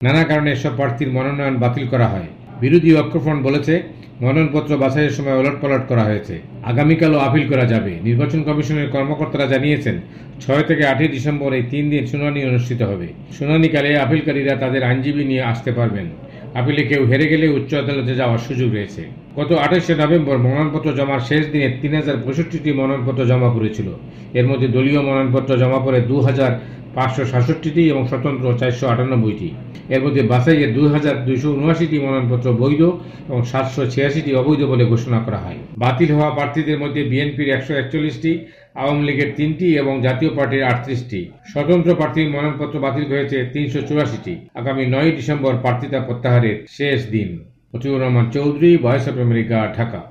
নানা কারণে এসব প্রার্থীর মনোনয়ন বাতিল করা হয়। বিরোধী ঐক্যফ্রন্ট বলেছে, মনোনয়নপত্র বাছাইয়ের সময় ওলটপালট করা হয়েছে। আগামীকালও আপিল করা যাবে। নির্বাচন কমিশনের কর্মকর্তারা জানিয়েছেন, 6 থেকে 8 ডিসেম্বর এই 3 দিন শুনানি অনুষ্ঠিত হবে। শুনানিকালে আপিলকারীরা তাদের আইনজীবী নিয়ে আসতে পারবেন। আপিলে কেউ হেরে গেলে উচ্চ আদালতে যাওয়ার সুযোগ রয়েছে। গত 28শে নভেম্বর মনোনয়নপত্র জমার শেষ দিনে 3065টি মনোনয়নপত্র জমা পড়েছিল। এর মধ্যে দলীয় মনোনয়নপত্র জমা পড়ে 2567টি এবং স্বতন্ত্র 498টি। এর মধ্যে বাছাইয়ে 2279টি মনোনয়নপত্র বৈধ এবং 786টি অবৈধ বলে ঘোষণা করা হয়। বাতিল হওয়া প্রার্থীদের মধ্যে বিএনপির 141টি, আওয়ামী লীগের 3টি এবং জাতীয় পার্টির 38টি। স্বতন্ত্র প্রার্থীর মনোনয়নপত্র বাতিল হয়েছে 384টি। আগামী 9 ডিসেম্বর প্রার্থিতা প্রত্যাহারের শেষ দিন। Motiur Rahman Chowdhury, Voice of America, Dhaka.